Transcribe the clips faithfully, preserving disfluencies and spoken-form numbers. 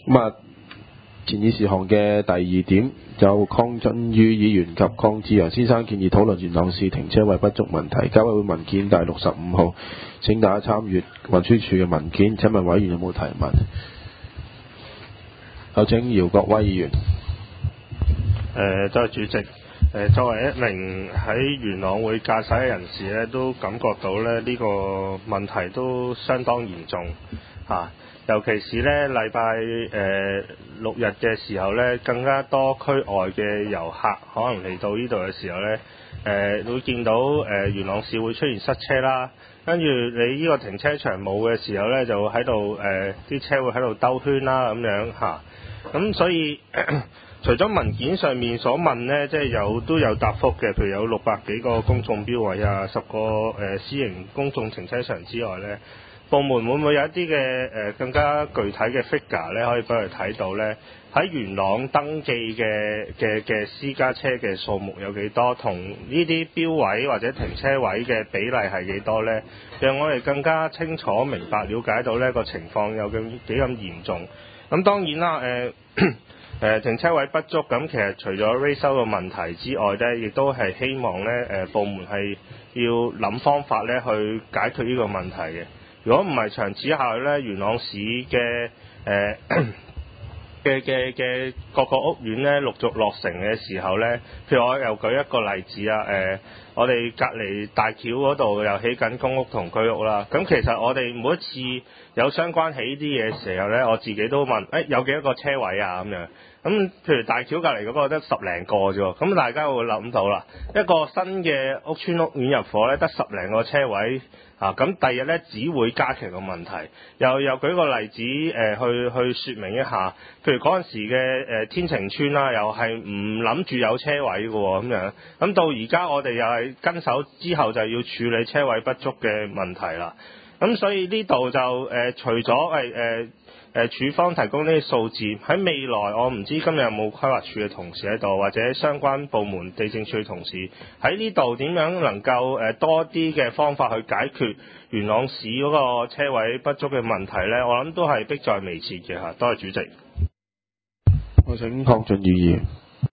咁啊，前議事項嘅第二點，就鄺俊宇議員及鄺志陽先生建議討論元朗市停車位不足問題，交委會文件第六十五號，請大家參閱運輸署嘅文件。請問委員有冇提問？有請姚國威議員。 誒，多謝主席。誒，作為一名喺元朗會駕駛嘅人士咧，都感覺到咧呢個問題都相當嚴重嚇、啊，尤其是咧禮拜誒六日嘅時候咧，更加多區外嘅遊客可能嚟到呢度嘅時候咧，誒、呃、會見到誒、呃、元朗市會出現塞車啦，跟住你呢個停車場冇嘅時候咧，就喺度誒啲車會喺度兜圈啦咁樣嚇，咁、啊、所以。咳咳除咗文件上面所問呢，即係有都有答覆嘅，譬如有六百幾個公眾標位啊，十個誒、呃、私營公眾停車場之外呢，部門會唔會有一啲嘅誒更加具體嘅 figure 呢？可以俾佢睇到呢？喺元朗登記嘅嘅嘅私家車嘅數目有幾多，同呢啲標位或者停車位嘅比例係幾多呢？讓我哋更加清楚明白了解到呢個情況有幾幾咁嚴重。咁當然啦，誒、呃。誒、呃、停車位不足，咁其實除咗 raise 收嘅問題之外呢，亦都係希望呢誒、呃、部門係要諗方法呢去解決呢個問題嘅。如果唔係長此下去呢，元朗市嘅誒嘅嘅嘅各個屋苑呢陸續落成嘅時候呢，譬如我又舉一個例子啊，誒、呃、我哋隔離大橋嗰度又起緊公屋同居屋啦。咁其實我哋每一次有相關起啲嘢嘅時候呢，我自己都問，誒、欸、有幾多個車位啊咁樣。咁譬如大橋隔離嗰個得十零個啫喎，咁大家會諗到啦，一個新嘅屋邨屋苑入伙咧，得十零個車位啊，咁第日咧只會加劇個問題。又又舉個例子誒、呃，去去説明一下，譬如嗰陣時嘅誒、呃、天晴邨啦，又係唔諗住有車位嘅喎，咁樣，咁到而家我哋又係跟手之後就要處理車位不足嘅問題啦。咁所以呢度就誒、呃、除咗係誒。呃誒署方提供呢啲數字，喺未來我唔知今日有冇規劃署嘅同事喺度，或者相關部門地政處嘅同事喺呢度點樣能夠誒多啲嘅方法去解決元朗市嗰個車位不足嘅問題呢？我諗都係迫在眉睫嘅嚇。多謝主席。 我請鄺俊宇議員。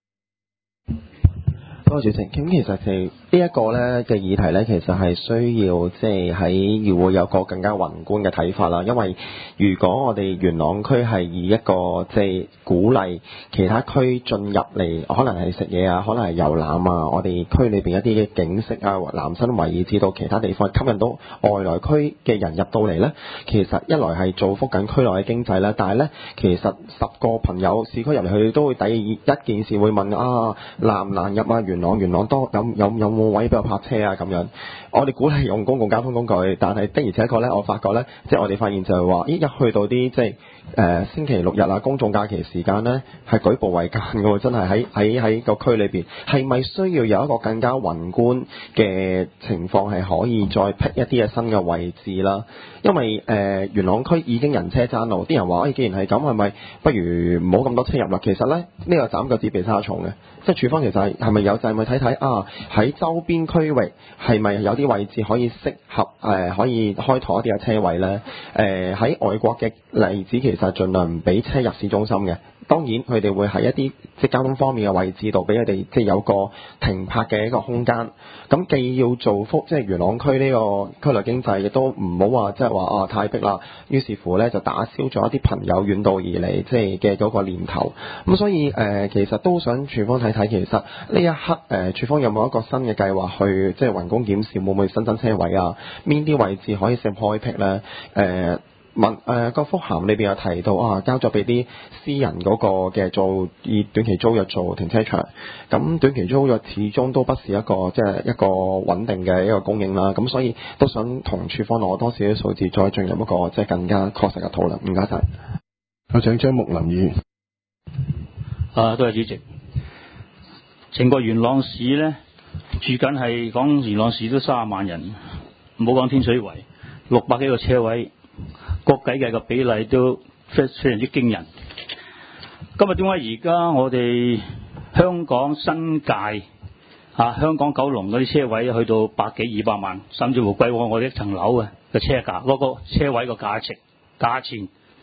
多謝主席。咁其實係呢一個咧嘅議題咧，其實係需要即係喺議會有個更加宏觀嘅睇法啦。因為如果我哋元朗區係以一個即係鼓勵其他區進入嚟，可能係食嘢啊，可能係遊覽啊，我哋區裏邊一啲嘅景色啊，南生圍至到其他地方，吸引到外來區嘅人入到嚟咧，其實一來係造福緊區內嘅經濟啦，但係咧其實十個朋友市區入嚟，佢都會第一件事會問啊，難唔難入啊？元朗元朗多有有有冇位俾我泊車啊？咁樣，我哋鼓勵用公共交通工具，但係的而且確咧，我發覺咧，即係我哋發現就係話，咦，一去到啲即係誒、呃、星期六日啊，公眾假期時間咧，係舉步維艱嘅喎，真係喺喺喺個區裏邊，係咪需要有一個更加宏觀嘅情況，係可以再闢一啲嘅新嘅位置啦？因為誒、呃、元朗區已經人車爭路，啲人話，誒、哎，既然係咁，係咪不如唔好咁多車入啦？其實咧，呢、這個斬腳趾避沙蟲嘅。即係處方其實係係咪有就係咪睇睇啊？喺周邊區域係咪有啲位置可以適合誒、呃、可以開妥一啲嘅車位呢？誒、呃、喺外國嘅例子其實盡量唔俾車入市中心嘅。當然佢哋會喺一啲即係交通方面嘅位置度俾佢哋即係有個停泊嘅一個空間。咁既要造福即係元朗區呢個區內經濟，亦都唔好話即係話啊太逼啦。於是乎呢，就打消咗一啲朋友遠道而嚟即係嘅嗰個念頭。咁所以誒、呃、其實都想處方睇睇，其實呢一刻誒處方有冇一個新嘅計劃去即係宏觀檢視會唔會新增車位啊？邊啲位置可以先開闢呢？誒、呃。文誒個覆函裏邊有提到啊，交咗俾啲私人嗰個嘅做以短期租約做停車場，咁短期租約始終都不是一個即係一個穩定嘅一個供應啦，咁所以都想同處方攞多少少數字，再進入一個即係更加確實嘅討論。唔該晒。 有請張木林議員。 啊，多謝主席。成個元朗市呢，住緊係講元朗市都三十萬人，唔好講天水圍，六百幾個車位。國計嘅個比例都非非常之驚人。今日點解而家我哋香港新界啊，香港九龍嗰啲車位去到百幾二百萬，甚至乎貴過我哋一層樓嘅嘅車價，嗰、嗰個車位個價值價錢。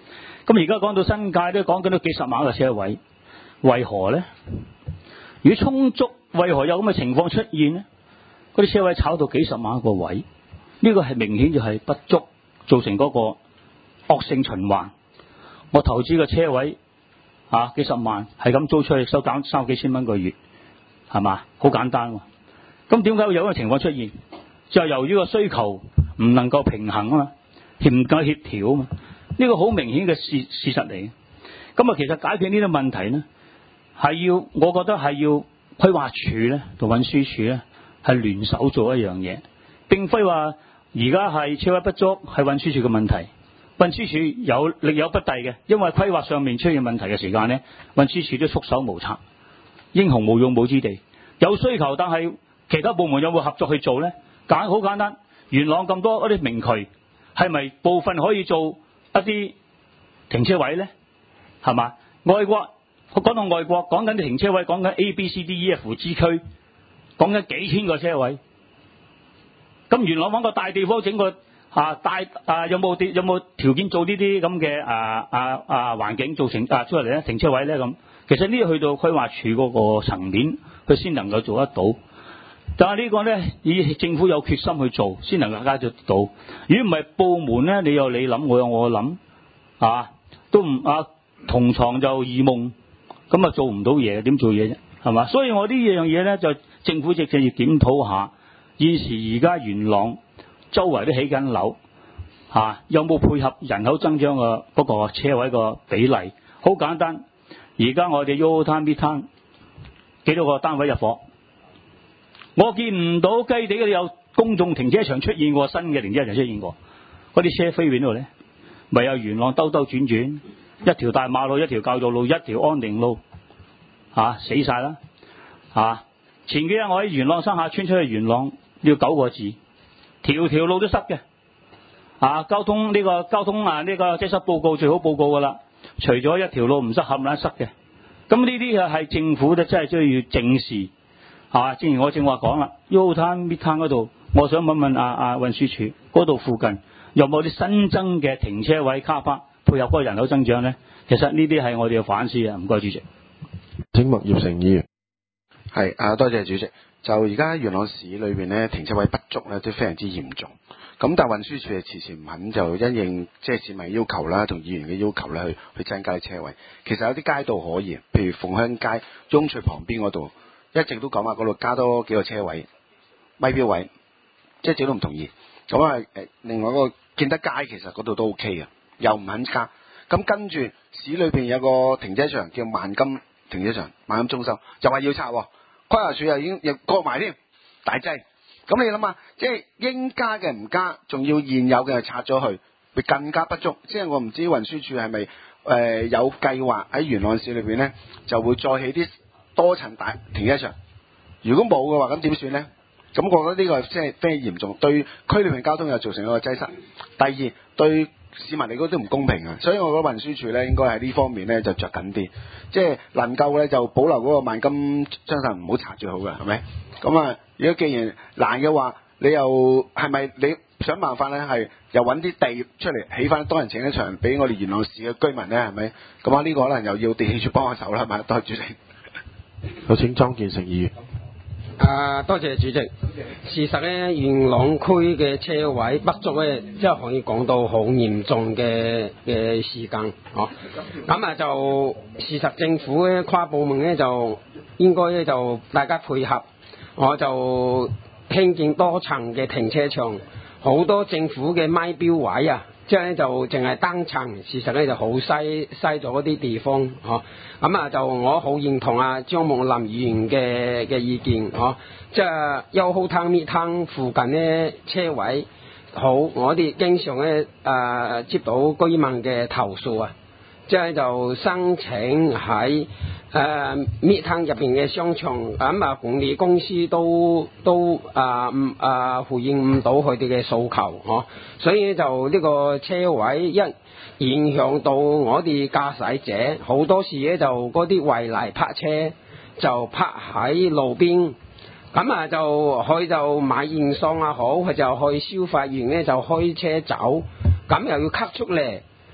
咁而家講到新界都講緊都幾十萬個車位，為何呢？如果充足，為何有咁嘅情況出現呢？嗰啲車位炒到幾十萬個位，呢個係明顯就係不足，造成嗰個惡性循環。我投資個車位啊幾十萬，係咁租出去收減三幾千蚊個月，係嘛？好簡單喎。咁點解會有咁嘅情況出現？就係由於個需求唔能夠平衡啊嘛，唔夠協調啊嘛。呢個好明顯嘅事事實嚟。咁啊，其實解決呢啲問題呢，係要我覺得係要規劃署咧同運輸署咧係聯手做一樣嘢，並非話而家係車位不足係運輸署嘅問題。運輸署有力有不逮嘅，因為規劃上面出現問題嘅時間呢，運輸署都束手無策，英雄無用武之地。有需求，但係其他部門有冇合作去做呢？簡好簡單，元朗咁多嗰啲明渠，係咪部分可以做一啲停車位呢？係嘛？外國講到外國，講緊啲停車位，講緊 A、B、C、D、E、F、G 區，講緊幾千個車位。咁元朗揾個大地方整個啊大啊有冇有冇條件做呢啲咁嘅啊啊啊環境造成啊出嚟咧停車位咧咁？其實呢個去到規劃署嗰個層面，佢先能夠做得到。但係呢個咧，以政府有決心去做，先能夠解決到。如果唔係部門咧，你有你諗，我有我諗，啊都唔啊同床就異夢，咁啊做唔到嘢，點做嘢啫？係嘛？所以我呢樣嘢咧，就政府直接要檢討下。現時而家元朗周圍都起緊樓，嚇、啊、有冇配合人口增長嘅嗰個車位個比例？好簡單，而家我哋 Yoho Town Midtown 幾多個單位入伙？我見唔到雞地嗰度有公眾停車場出現過，新嘅停車場出現過，嗰啲車飛邊度咧？咪有元朗兜兜轉轉，一條大馬路，一條教育路，一條安定路，嚇、啊、死晒啦！嚇、啊、前幾日我喺元朗山下村出去元朗，要九個字，條條路都塞嘅。啊，交通呢、呢個交通啊呢、呢個擠塞報告最好報告噶啦，除咗一條路唔塞，冚唪唥塞嘅。咁呢啲嘅係政府咧，真係需要正視。啊，正如我正話講啦 Yoho Town Midtown 嗰度，我想問問啊啊運輸署嗰度附近有冇啲新增嘅停車位卡巴配合嗰個人口增長咧？其實呢啲係我哋要反思啊！唔該主席。 請麥業成議員。 係啊，多謝主席。就而家元朗市裏邊咧，停車位不足咧，都非常之嚴重。咁但係運輸署係遲遲唔肯就因應即係市民要求啦，同議員嘅要求咧，去去增加啲車位。其實有啲街道可以，譬如鳳香街雍翠旁邊嗰度，一直都講話嗰度加多幾個車位，咪標位，即係一直都唔同意。咁啊誒，另外嗰個建德街其實嗰度都 OK 嘅，又唔肯加。咁跟住市裏邊有個停車場叫萬金停車場、萬金中心，就話要拆喎。規劃署又已經又過埋添，大劑。咁你諗下，即係應加嘅唔加，仲要現有嘅又拆咗去，會更加不足。即係我唔知運輸署係咪誒有計劃喺元朗市裏邊咧，就會再起啲多層大停車場。如果冇嘅話，咁點算咧？咁我覺得呢個即係非常嚴重，對區裏面交通又造成一個擠塞。第二，對市民嚟講都唔公平啊！所以我覺得運輸署咧應該喺呢方面咧就着緊啲，即係能夠咧就保留嗰個萬金商場唔好拆最好嘅，係咪？咁啊，如果既然難嘅話，你又係咪你想辦法咧係又揾啲地出嚟起翻多人停車場俾我哋元朗市嘅居民咧，係咪？咁啊呢個可能又要地鐵處幫下手啦，係咪？多謝主席。 有請莊建成議員。 啊，多謝主席。事實咧，元朗區嘅車位不足咧，即係可以講到好嚴重嘅嘅時間，哦。咁啊，就事實政府咧跨部門咧就應該咧就大家配合，我就興建多層嘅停車場，好多政府嘅咪標位啊。即係咧就淨係單層，事實咧就好嘥嘥咗啲地方，嗬。咁啊就我好認同啊張夢林議員嘅嘅意見，嗬。即係Yoho Town Midtown附近咧車位好，我哋經常咧誒、呃、接到居民嘅投訴啊，即係就申請喺誒 Midtown 入邊嘅商場，咁啊管理公司都都啊唔啊回應唔到佢哋嘅訴求，嗬。所以就呢個車位一影響到我哋駕駛者，好多時咧就嗰啲違例泊車就泊喺路邊，咁啊就佢就買驗桑啊好，佢就去消費完咧就開車走，咁又要吸出嚟，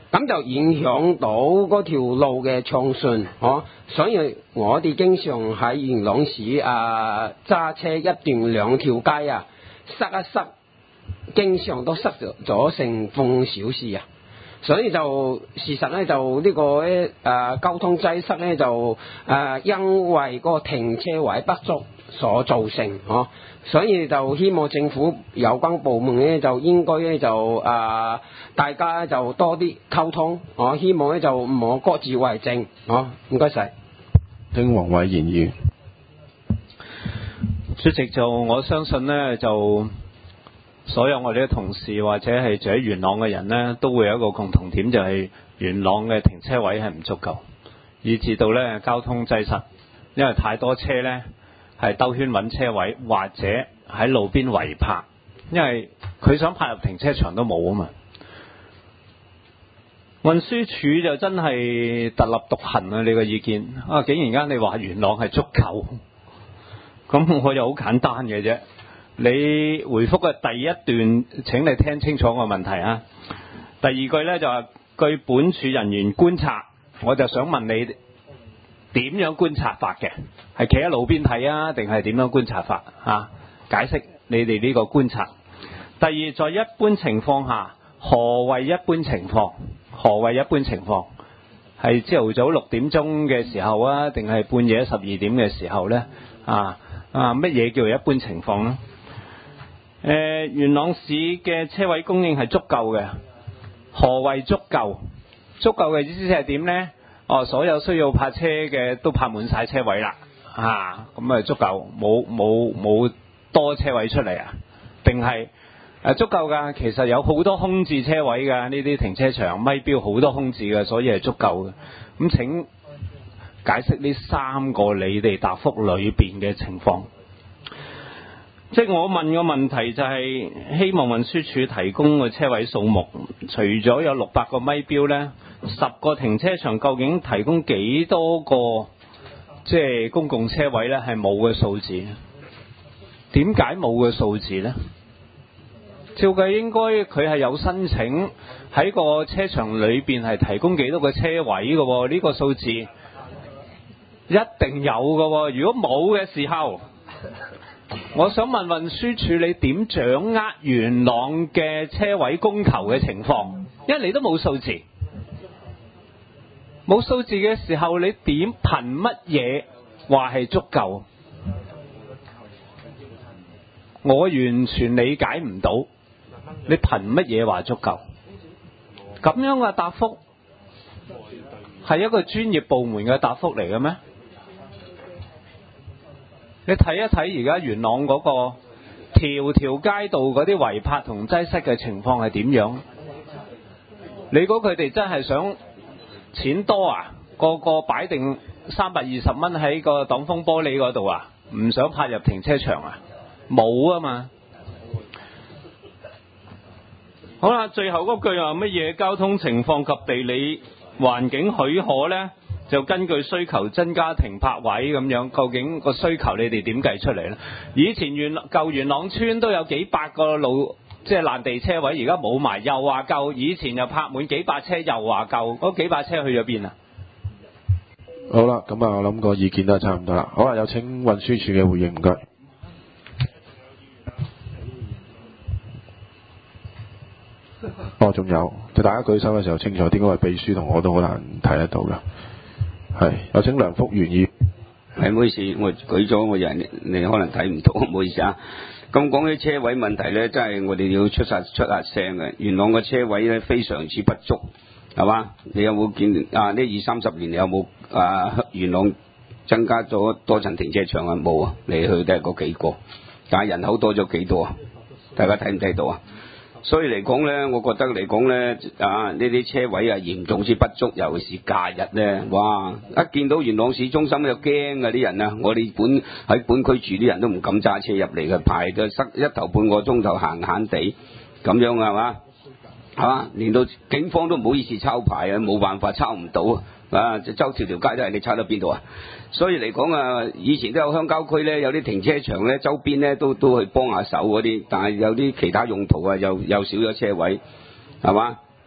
咁就影響到嗰條路嘅暢順，哦，所以我哋經常喺元朗市啊揸車一段兩條街啊塞一塞，經常都塞咗成半小時啊。所以就事實咧就呢個咧誒交通擠塞咧就誒因為個停車位不足所造成，哦，所以就希望政府有關部門咧就應該咧就誒大家就多啲溝通，我希望咧就唔好各自為政，哦，唔該晒。 丁黃偉賢議員， 主席，就我相信呢，就所有我哋嘅同事或者係住喺元朗嘅人呢，都會有一個共同點，就係元朗嘅停車位係唔足夠，以至到呢交通擠塞，因為太多車呢係兜圈揾車位，或者喺路邊違泊，因為佢想泊入停車場都冇啊嘛。運輸署就真係特立獨行啊！你個意見啊，竟然間你話元朗係足夠，咁我又好簡單嘅啫。你回覆嘅第一段，請你聽清楚個問題啊。第二句呢，就話據本署人員觀察，我就想問你點樣觀察法嘅？係企喺路邊睇啊，定係點樣觀察法啊？解釋你哋呢個觀察。第二，在一般情況下，何謂一般情況？何謂一般情況？係朝頭早六點鐘嘅時候啊，定係半夜十二點嘅時候呢？啊啊，乜嘢叫做一般情況呢？誒、呃，元朗市嘅車位供應係足夠嘅。何謂足夠？足夠嘅意思係點呢？哦，所有需要泊車嘅都泊滿晒車位啦，啊，咁啊足夠，冇冇冇多車位出嚟啊？定係誒足夠㗎？其實有好多空置車位㗎，呢啲停車場咪標好多空置嘅，所以係足夠嘅。咁請解釋呢三個你哋答覆裏邊嘅情況。即係我問個問題就係希望運輸署提供個車位數目，除咗有六百個咪標呢，十個停車場究竟提供幾多個即係公共車位呢？係冇嘅數字。點解冇嘅數字呢？照計應該佢係有申請喺個車場裏邊係提供幾多個車位嘅喎，呢個數字一定有嘅喎。如果冇嘅時候，我想問運輸署你點掌握元朗嘅車位供求嘅情況？因為你都冇數字，冇數字嘅時候，你點憑乜嘢話係足夠？我完全理解唔到，你憑乜嘢話足夠？咁樣嘅答覆係一個專業部門嘅答覆嚟嘅咩？你睇一睇而家元朗嗰個條條街道嗰啲違泊同擠塞嘅情況係點樣？你估佢哋真係想錢多啊？個個擺定三百二十蚊喺個擋風玻璃嗰度啊？唔想泊入停車場啊？冇啊嘛。好啦，最後嗰句話乜嘢？交通情況及地理環境許可呢？就根據需求增加停泊位咁樣，究竟個需求你哋點計出嚟呢？以前元舊元朗村都有幾百個路，即係爛地車位，而家冇埋，又話夠。以前又泊滿幾百車，又話夠。嗰幾百車去咗邊啊？ 好啦，咁啊，我諗個意見都係差唔多啦。好啦，有請運輸署嘅回應，唔該。哦，仲有，就大家舉手嘅時候清楚，點解係秘書同我都好難睇得到㗎？係，有請梁福元議員。 係，唔好意思，我舉咗我人，你可能睇唔到，唔好意思啊。咁講起車位問題呢，真係我哋要出晒出下聲嘅。元朗嘅車位呢，非常之不足，係嘛？你有冇見啊？呢二三十年你有冇啊？元朗增加咗多層停車場啊？冇啊，嚟去都係嗰幾個，但係人口多咗幾多啊？大家睇唔睇到啊？所以嚟講呢，我覺得嚟講呢，啊呢啲車位啊嚴重之不足，尤其是假日呢，哇！一見到元朗市中心就驚啊啲人啊，我哋本喺本區住啲人都唔敢揸車入嚟嘅，排咗塞一頭半個鐘頭閒閒地咁樣係嘛？係嘛？連到警方都唔好意思抄牌啊，冇辦法抄唔到啊！啊，就周條條街都係，你抄到邊度啊？所以嚟講啊，以前都有鄉郊區咧，有啲停車場咧，周邊咧都都去幫下手嗰啲，但係有啲其他用途啊，又又少咗車位，係嘛？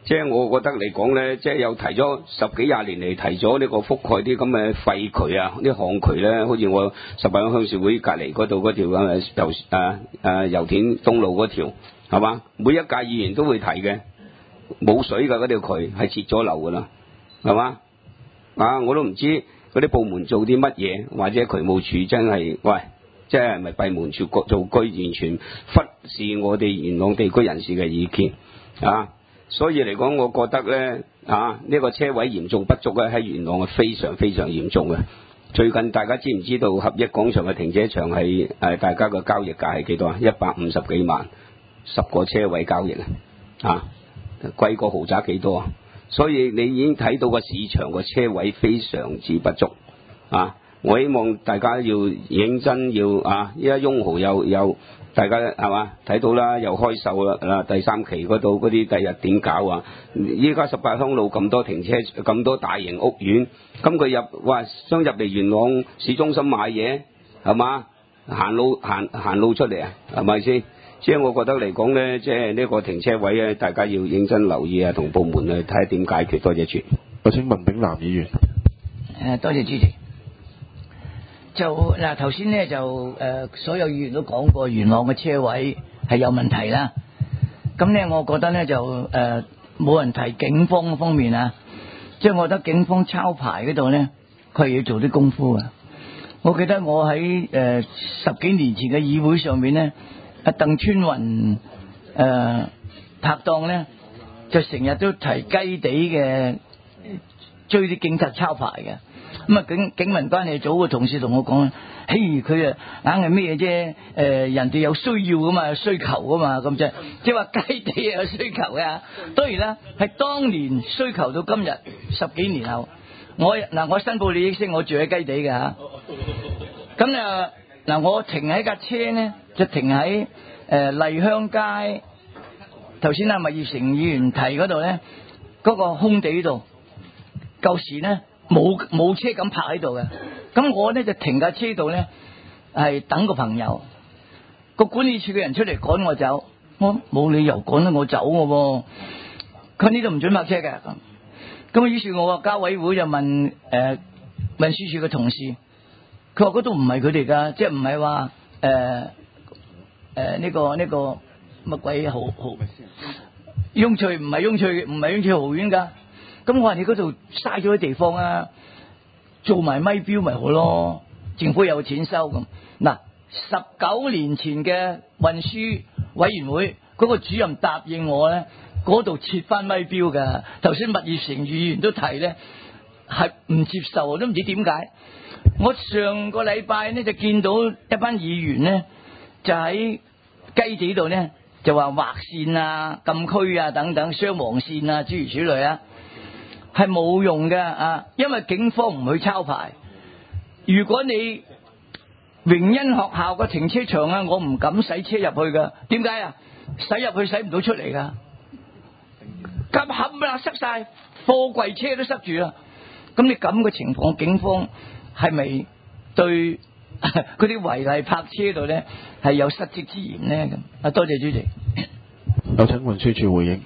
即係我覺得嚟講咧，即係有提咗十幾廿年嚟提咗呢個覆蓋啲咁嘅廢渠啊，啲巷渠咧，好似我十八鄉鄉事會隔離嗰度嗰條咁嘅油啊啊油田東路嗰條，係嘛？每一屆議員都會提嘅，冇水㗎嗰條渠係截咗流㗎啦，係嘛？啊，我都唔知嗰啲部門做啲乜嘢，或者渠務署真係喂，即係咪閉門處做居，完全忽視我哋元朗地區人士嘅意見啊！所以嚟講，我覺得咧啊，呢、這個車位嚴重不足咧，喺元朗係非常非常嚴重嘅。最近大家知唔知道合一廣場嘅停車場係誒大家嘅交易價係幾多啊？一百五十幾萬，十個車位交易啊，貴過豪宅幾多啊？所以你已經睇到個市場個車位非常之不足啊！我希望大家要認真要啊，依家雍豪又又大家係嘛睇到啦，又開售啦啊！第三期嗰度嗰啲第日點搞啊？依家十八鄉路咁多停車咁多大型屋苑，咁佢入哇想入嚟元朗市中心買嘢係嘛？行路行行路出嚟啊，係咪先？即係我覺得嚟講咧，即係呢個停車位咧，大家要認真留意啊，同部門去睇下點解決。多謝主。 我請文炳南議員。 誒，多謝主席。就嗱，頭先咧就誒、呃，所有議員都講過元朗嘅車位係有問題啦。咁咧，我覺得咧就誒冇、呃、人提警方方面啊，即係我覺得警方抄牌嗰度咧，佢係要做啲功夫啊。我記得我喺誒、呃、十幾年前嘅議會上面咧，阿鄧川雲誒拍檔咧，就成日都提雞地嘅追啲警察抄牌嘅。咁啊，警警民關係組嘅同事同我講，嘿，佢啊硬係咩啫？誒，人哋有需要噶嘛，有需求噶嘛，咁啫。即係話雞地有需求嘅。當然啦，係當年需求到今日十幾年後，我嗱我申報利益先，我住喺雞地嘅嚇。咁啊嗱，我停喺架車咧，就停喺誒麗香街。頭先阿麥業成議員提嗰度咧，嗰個空地度，舊時咧。冇冇車咁泊喺度嘅，咁我咧就停架車度咧，係等個朋友。個管理處嘅人出嚟趕我走，我冇理由趕得我走嘅喎。佢呢度唔准泊車嘅，咁咁於是我個交委會就問誒、呃、運輸署嘅同事，佢話嗰度唔係佢哋噶，即係唔係話誒誒呢個呢、呢個乜鬼豪豪雍翠唔係雍翠唔係雍翠豪苑噶。咁我話你嗰度嘥咗啲地方啊，做埋咪標咪好咯，政府有錢收咁。嗱，十九年前嘅運輸委員會嗰個主任答應我咧，嗰度設翻咪標噶。頭先麥業成議員都提咧，係唔接受，都唔知點解。我上個禮拜咧就見到一班議員咧，就喺雞地度咧就話劃線啊、禁區啊等等、雙黃線啊諸如此類啊。係冇用嘅啊，因為警方唔去抄牌。如果你榮恩學校個停車場啊，我唔敢駛車入去噶。點解啊？駛入去駛唔到出嚟噶，咁冚啦塞晒，貨櫃車都塞住啦。咁你咁嘅情況，警方係咪對嗰啲違例泊車度咧係有失職之嫌咧？咁啊，多謝主席。 有請運輸署回應。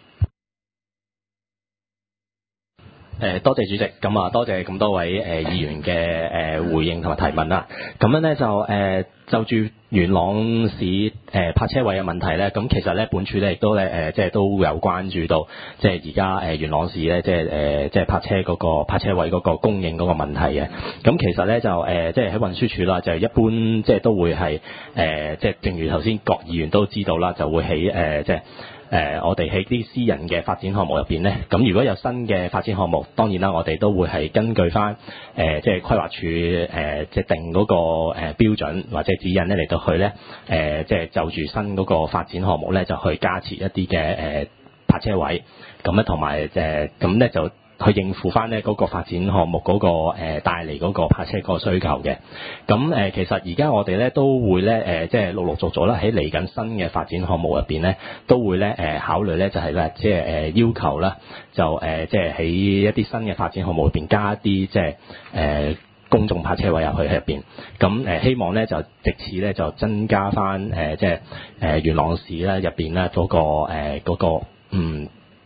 誒多謝主席，咁啊多謝咁多位誒、呃、議員嘅誒、呃、回應同埋提問啦。咁樣咧就誒、呃、就住元朗市誒、呃、泊車位嘅問題咧，咁其實咧本署咧亦都咧誒、呃、即係都有關注到，即係而家誒元朗市咧即係誒、呃、即係泊車嗰、那個泊車位嗰個供應嗰個問題嘅。咁其實咧就誒、呃、即係喺運輸署啦，就一般即係都會係誒、呃、即係正如頭先各議員都知道啦，就會喺誒、呃、即係。誒、呃，我哋喺啲私人嘅發展項目入邊咧，咁如果有新嘅發展項目，當然啦，我哋都會係根據翻誒、呃，即係規劃署誒，即係定嗰個誒標準或者指引咧嚟到去咧，誒、呃，即係就住新嗰個發展項目咧，就去加設一啲嘅誒泊車位，咁咧同埋誒，咁咧就。去應付翻呢嗰個發展項目嗰、那個誒、呃、帶嚟嗰個泊車個需求嘅，咁誒、呃、其實而家我哋咧都會咧誒、呃、即係陸陸續續啦喺嚟緊新嘅發展項目入邊咧，都會咧誒、呃、考慮咧就係、是、咧即係誒、呃、要求啦，就誒、呃、即係喺一啲新嘅發展項目入邊加一啲即係誒、呃、公眾泊車位入去喺入邊，咁誒、呃、希望咧就藉此咧就增加翻誒、呃、即係誒、呃、元朗市咧入邊咧嗰個誒嗰、呃那個嗯。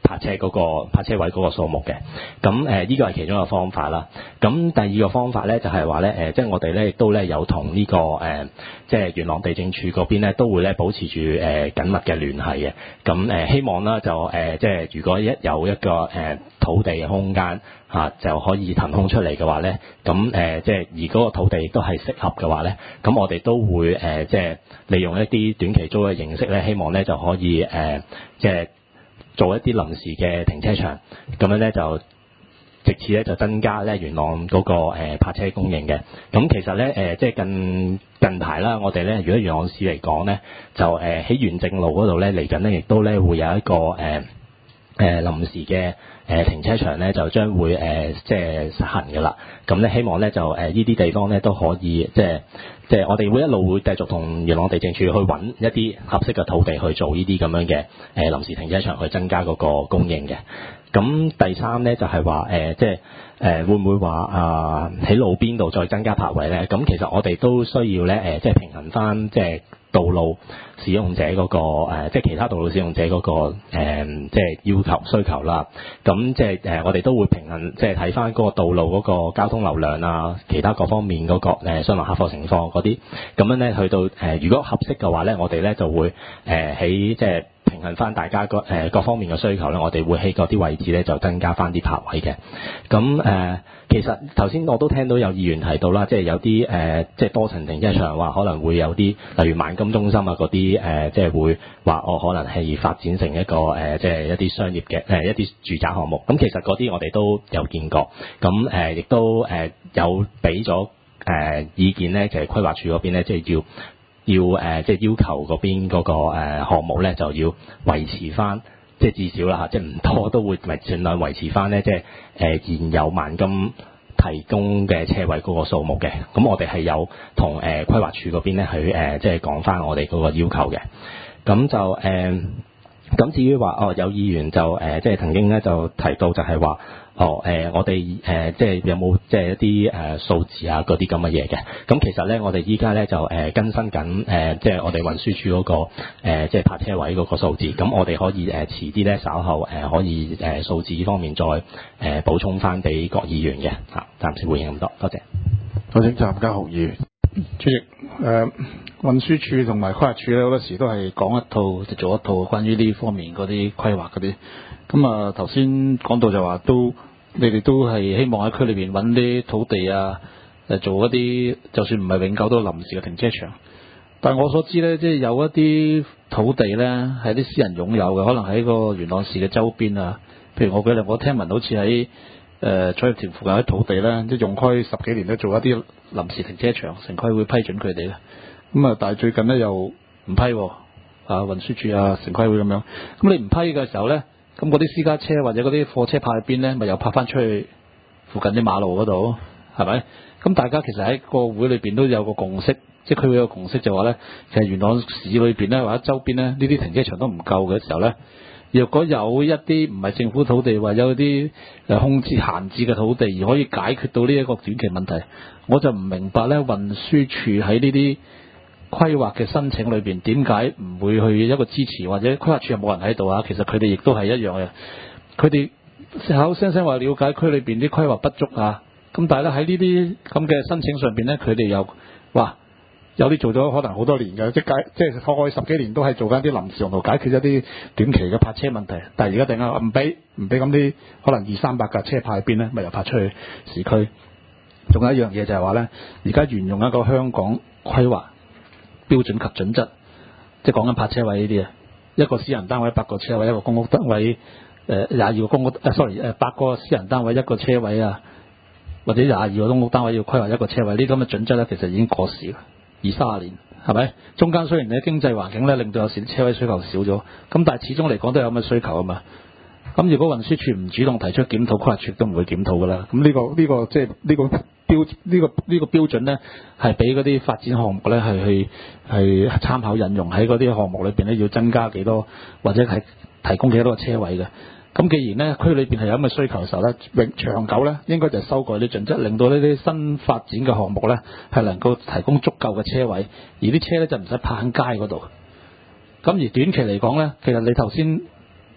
泊車嗰、個泊車位嗰個數目嘅。咁誒呢個係其中一個方法啦。咁第二個方法咧就係話咧誒，即係我哋咧亦都咧有同呢、呢個誒、呃，即係元朗地政處嗰邊咧都會咧保持住誒、呃、緊密嘅聯繫嘅。咁誒、呃、希望啦就誒、呃、即係如果一有一個誒、呃、土地嘅空間嚇、啊、就可以騰空出嚟嘅話咧，咁誒、呃、即係而嗰個土地亦都係適合嘅話咧，咁我哋都會誒、呃、即係利用一啲短期租嘅形式咧，希望咧就可以誒、呃、即係做一啲臨時嘅停車場，咁樣咧就藉此咧就增加咧元朗嗰、個誒、呃、泊車供應嘅。咁其實咧誒、呃、即係近近排啦，我哋咧如果元朗市嚟講咧，就誒喺元正路嗰度咧嚟緊咧，亦都咧會有一個誒誒、呃、臨時嘅誒、呃、停車場咧，就將會誒、呃、即係實行嘅啦。咁咧希望咧就誒呢啲地方咧都可以即係即係我哋會一路會繼續同元朗地政處去揾一啲合適嘅土地去做呢啲咁樣嘅誒、呃、臨時停車場，去增加嗰個供應嘅。咁第三咧就係話誒即係誒、呃、會唔會話啊喺路邊度再增加泊位咧？咁其實我哋都需要咧誒、呃、即係平衡翻即係道路使用者嗰、那個、呃、即係其他道路使用者嗰、那個、呃、即係要求需求啦。咁即係誒、呃、我哋都會平衡即係睇翻嗰個道路嗰個交通流量啊，其他各方面嗰、那個誒上落客貨情況嗰啲，咁樣咧去到誒、呃、如果合適嘅話咧，我哋咧就會誒喺、呃、即係平衡翻大家個誒、呃、各方面嘅需求咧，我哋會喺嗰啲位置咧就增加翻啲泊位嘅。咁誒、呃、其實頭先我都聽到有議員提到啦，即係有啲誒、呃、即係多層停車場話可能會有啲例如萬金中心啊嗰啲誒，即係會話我可能係發展成一個誒、呃、即係一啲商業嘅誒、呃、一啲住宅項目。咁其實嗰啲我哋都有見過，咁誒亦都誒、呃、有俾咗誒意見咧，其實規劃署嗰邊咧即係要。要誒、呃、即係要求嗰邊嗰、那個誒、呃、項目咧，就要維持翻，即係至少啦嚇，即係唔多都會咪盡量維持翻咧，即係誒、呃、現有萬金提供嘅車位嗰個數目嘅。咁我哋係有同誒、呃、規劃署嗰邊咧去誒、呃、即係講翻我哋嗰個要求嘅。咁就誒，咁、呃、至於話哦，有議員就誒、呃、即係曾經咧就提到就係話。哦，誒、呃，我哋誒、呃，即係有冇即係一啲誒、呃、數字啊，嗰啲咁嘅嘢嘅？咁其實咧，我哋依家咧就誒、呃、更新緊誒、呃，即係我哋運輸署嗰、那個、呃、即係泊車位嗰個數字。咁我哋可以誒、呃、遲啲咧稍後誒、呃、可以誒、呃、數字方面再誒、呃、補充翻俾各議員嘅嚇。暫時回應咁多，多謝。 我請暫家雄議員。 主席，誒、呃、運輸署同埋規劃署咧好多時都係講一套就做一套，關於呢方面嗰啲規劃嗰啲。咁啊頭先講到就話都，你哋都係希望喺區裏邊揾啲土地啊，誒做一啲就算唔係永久都臨時嘅停車場。但係我所知咧，即係有一啲土地咧係啲私人擁有嘅，可能喺個元朗市嘅周邊啊。譬如我舉例，我聽聞好似喺誒彩業田附近啲土地咧，即係用開十幾年都做一啲臨時停車場，城規會批准佢哋嘅。咁啊，但係最近咧又唔批喎，啊運輸署啊城規會咁樣。咁你唔批嘅時候咧？咁嗰啲私家車或者嗰啲貨車泊喺邊咧，咪又泊翻出去附近啲馬路嗰度，係咪？咁大家其實喺個會裏邊都有個共識，即係佢會有個共識就話咧，其實元朗市裏邊咧或者周邊咧呢啲停車場都唔夠嘅時候咧，若果有一啲唔係政府土地或者有啲誒空置閒置嘅土地而可以解決到呢一個短期問題，我就唔明白咧運輸署喺呢啲規劃嘅申請裏邊點解唔會去一個支持，或者規劃處又冇人喺度啊？其實佢哋亦都係一樣嘅，佢哋口聲聲話了解區裏邊啲規劃不足啊，咁但係咧喺呢啲咁嘅申請上邊咧，佢哋又哇有啲做咗可能好多年嘅，即係即係過去十幾年都係做緊啲臨時用途解決一啲短期嘅泊車問題，但係而家突然間唔俾唔俾咁啲可能二三百架車泊喺邊咧，咪又泊出去市區。仲有一樣嘢就係話咧，而家沿用一個香港規劃標準及準則，即係講緊泊車位呢啲啊，一個私人單位八個車位，一個公屋單位誒廿二個公屋誒 sorry 誒八個私人單位一個車位啊，或者廿二個公屋單位要規劃一個車位，呢啲咁嘅準則咧，其實已經過時啦，二三十年係咪？中間雖然你經濟環境咧令到有時啲車位需求少咗，咁但係始終嚟講都有咁嘅需求啊嘛。咁如果運輸署唔主動提出檢討，規劃署都唔會檢討噶啦。咁呢、呢個呢、呢個即係呢個標呢、呢個呢、呢個標準咧，係俾嗰啲發展項目咧係去係參考引用喺嗰啲項目裏邊咧，要增加幾多或者係提供幾多個車位嘅。咁既然咧區裏邊係有咁嘅需求嘅時候咧，永長久咧應該就係修改啲準則，令到呢啲新發展嘅項目咧係能夠提供足夠嘅車位，而啲車咧就唔使泊喺街嗰度。咁而短期嚟講咧，其實你頭先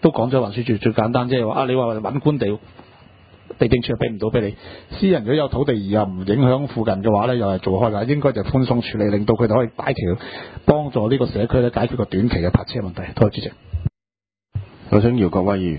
都講咗運輸署最簡單，即係話啊，你話揾官地。地政處又俾唔到俾你，私人如果有土地而又唔影響附近嘅話咧，又係做開㗎，應該就寬鬆處理，令到佢哋可以大條幫助呢個社區咧解決個短期嘅泊車問題。多謝主席。 有請姚國威議員。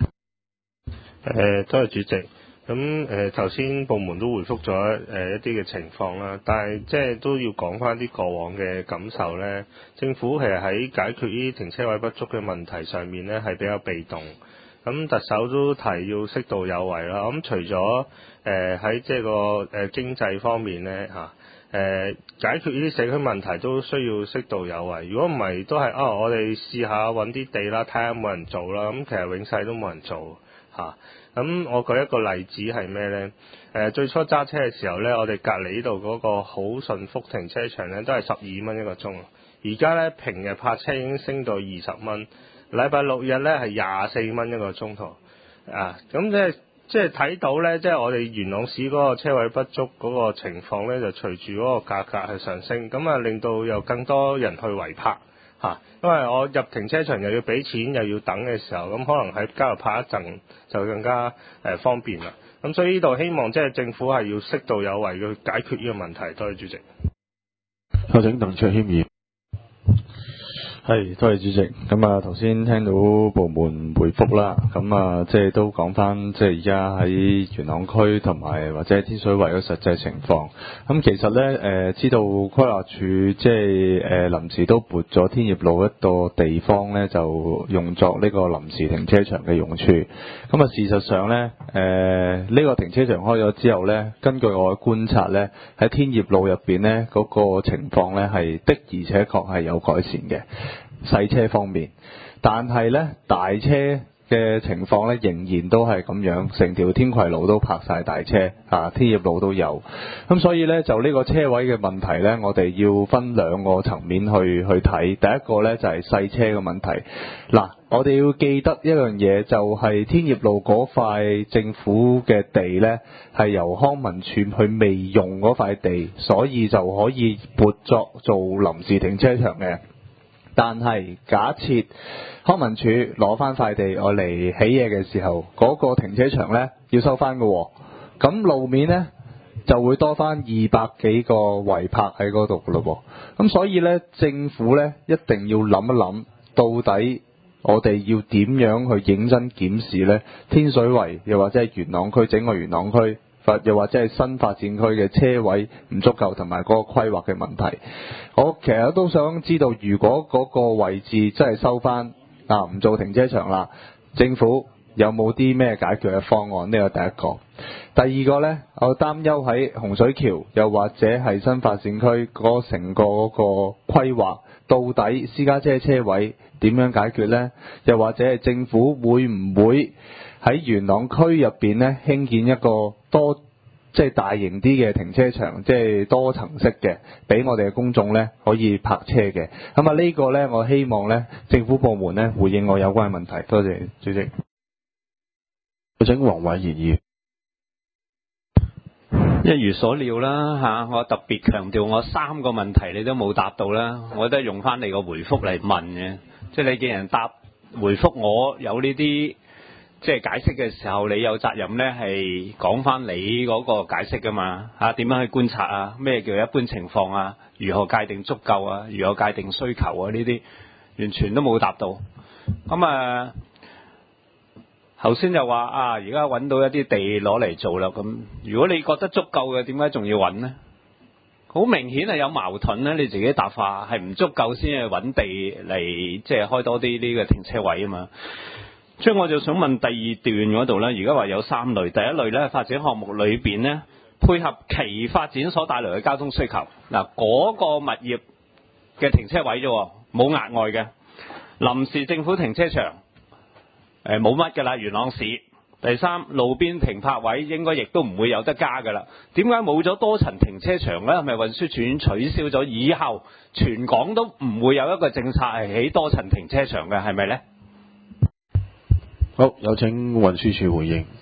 誒，多謝主席。咁誒頭先部門都回覆咗誒一啲嘅情況啦，但係即係都要講翻啲過往嘅感受咧。政府其實喺解決呢啲停車位不足嘅問題上面咧係比較被動。咁特首都提要適度有為啦。咁除咗誒喺即係個誒經濟方面咧嚇，誒解決呢啲社區問題都需要適度有為。如果唔係都係啊，我哋試下揾啲地啦，睇下有冇人做啦。咁其實永世都冇人做嚇。咁我舉一個例子係咩咧？誒最初揸車嘅時候咧，我哋隔離呢度嗰個好順福停車場咧都係十二蚊一個鐘，而家咧平日泊車已經升到二十蚊。禮拜六日咧係廿四蚊一個鐘頭啊！咁即係即係睇到咧，即係我哋元朗市嗰個車位不足嗰個情況咧，就隨住嗰個價格係上升，咁啊令到有更多人去圍泊嚇。因為我入停車場又要俾錢又要等嘅時候，咁可能喺街度泊一陣就更加誒方便啦。咁所以呢度希望即係政府係要適度有為去解決呢個問題。多謝主席。 有請鄧卓謙議員。 係，多謝主席。咁啊，頭先聽到部門回覆啦，咁啊，即係都講翻，即係而家喺元朗區同埋或者天水圍嘅實際情況。咁其實咧，誒、呃、知道規劃署即係誒臨時都撥咗天業路一個地方咧，就用作呢個臨時停車場嘅用處。咁啊，事實上咧，誒、呃、呢、這個停車場開咗之後咧，根據我嘅觀察咧，喺天業路入邊咧嗰個情況咧係的而且確係有改善嘅。細車方面，但係咧大車嘅情況咧仍然都係咁樣，成條天葵路都泊晒大車啊，天業路都有。咁所以咧就呢個車位嘅問題咧，我哋要分兩個層面去去睇。第一個咧就係、是、細車嘅問題。嗱，我哋要記得一樣嘢，就係天業路嗰塊政府嘅地咧，係由康文署去未用嗰塊地，所以就可以撥作做臨時停車場嘅。但係假設康文署攞翻塊地我嚟起嘢嘅時候，嗰、嗰個停車場呢要收翻嘅喎，咁路面呢就會多翻二百幾個圍泊喺嗰度嘅咯喎，咁所以呢，政府呢一定要諗一諗，到底我哋要點樣去認真檢視呢天水圍又或者係元朗區整個元朗區，又或者係新發展區嘅車位唔足夠同埋嗰個規劃嘅問題。我其實都想知道，如果嗰個位置真係收翻啊，唔做停車場啦，政府有冇啲咩解決嘅方案？呢個第一個。第二個呢，我擔憂喺洪水橋又或者係新發展區嗰成個嗰個規劃，到底私家車車位點樣解決呢？又或者係政府會唔會喺元朗區入邊呢興建一個多即係大型啲嘅停車場，即係多層式嘅，俾我哋嘅公眾呢可以泊車嘅。咁啊呢個呢，我希望呢政府部門呢回應我有關嘅問題。多謝主席。 有請黃偉賢議員。 一如所料啦嚇，我特別強調我三個問題你都冇答到啦，我都係用翻你個回覆嚟問嘅，即係你既然答回覆我有呢啲即係解釋嘅時候，你有責任呢係講翻你嗰個解釋噶嘛嚇？點樣去觀察啊？咩叫一般情況啊？如何界定足夠啊？如何界定需求啊？呢啲完全都冇答到。咁啊〜頭先就話啊，而家揾到一啲地攞嚟做啦。咁如果你覺得足夠嘅，點解仲要揾呢？好明顯係有矛盾咧。你自己答法係唔足夠先去揾地嚟，即係開多啲呢個停車位啊嘛。所以我就想問第二段嗰度呢，而家話有三類，第一類呢，發展項目裏邊呢，配合其發展所帶來嘅交通需求。嗱，嗰個物業嘅停車位啫，冇額外嘅臨時政府停車場。誒冇乜㗎啦，元朗市。第三，路邊停泊位應該亦都唔會有得加㗎啦。點解冇咗多層停車場呢？係咪運輸署已經取消咗？以後全港都唔會有一個政策係起多層停車場嘅，係咪呢？ 好，有請運輸署回應。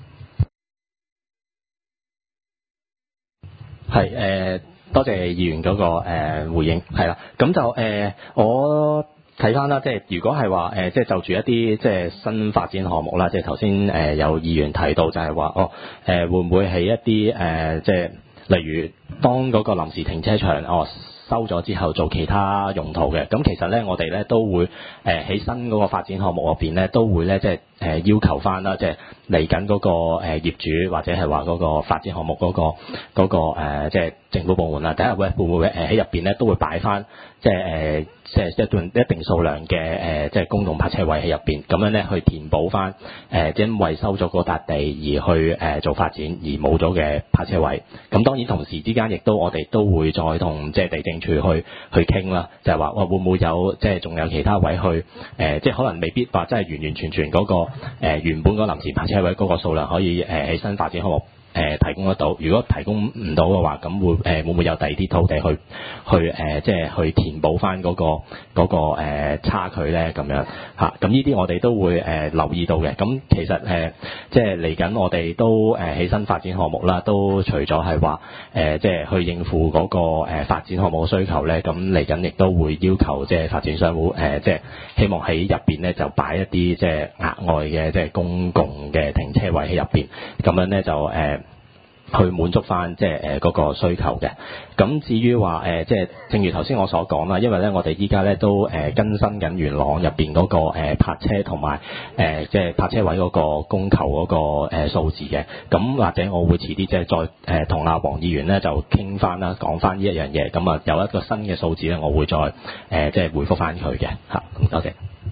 係誒、呃，多謝議員嗰、那個、呃、回應，係啦。咁就誒、呃、我。 睇翻啦，即係如果係話誒，即係就住一啲即係新發展項目啦，即係頭先誒有議員提到就係話哦誒、呃、會唔會係一啲誒、呃、即係例如當嗰個臨時停車場哦收咗之後做其他用途嘅，咁其實咧我哋咧都會誒喺、呃、新嗰個發展項目入邊咧都會咧即係誒、呃、要求翻啦，即係嚟緊嗰個誒、呃、業主或者係話嗰個發展項目嗰、嗰個嗰、嗰個、呃、即係政府部門啦，第一會會唔會誒喺入邊咧都會擺翻即係誒。呃即係一段一定數量嘅誒、呃，即係公共泊車位喺入邊，咁樣咧去填補翻誒、呃，因為收咗嗰笪地而去誒、呃、做發展而冇咗嘅泊車位。咁當然同時之間亦都我哋都會再同即係地政處去去傾啦，就係話哇會唔會有即係仲有其他位去誒、呃，即係可能未必話真係完完全全嗰、那個、呃、原本嗰臨時泊車位嗰個數量可以誒喺、呃、新發展項目。誒、呃、提供得到，如果提供唔到嘅話，咁會誒、呃、會唔會有第二啲土地去去誒、呃、即係去填補翻嗰、那個嗰、那個、呃、差距咧咁樣嚇，咁呢啲我哋都會誒、呃、留意到嘅。咁其實誒、呃、即係嚟緊我哋都誒起新發展項目啦，都除咗係話誒即係去應付嗰、那個誒、呃、發展項目嘅需求咧，咁嚟緊亦都會要求即係發展商會誒、呃、即係希望喺入邊咧就擺一啲即係額外嘅即係公共嘅停車位喺入邊，咁樣咧就誒。呃去滿足翻即係誒嗰個需求嘅。咁至於話誒、呃，即係正如頭先我所講啦，因為咧我哋依家咧都誒、呃、更新緊元朗入邊嗰個誒、呃、泊車同埋誒即係泊車位嗰個供求嗰、那個誒、呃、數字嘅。咁或者我會遲啲即係再誒同阿黃議員咧就傾翻啦，講翻呢一樣嘢。咁啊有一個新嘅數字咧，我會再誒、呃、即係回覆翻佢嘅嚇。咁多謝。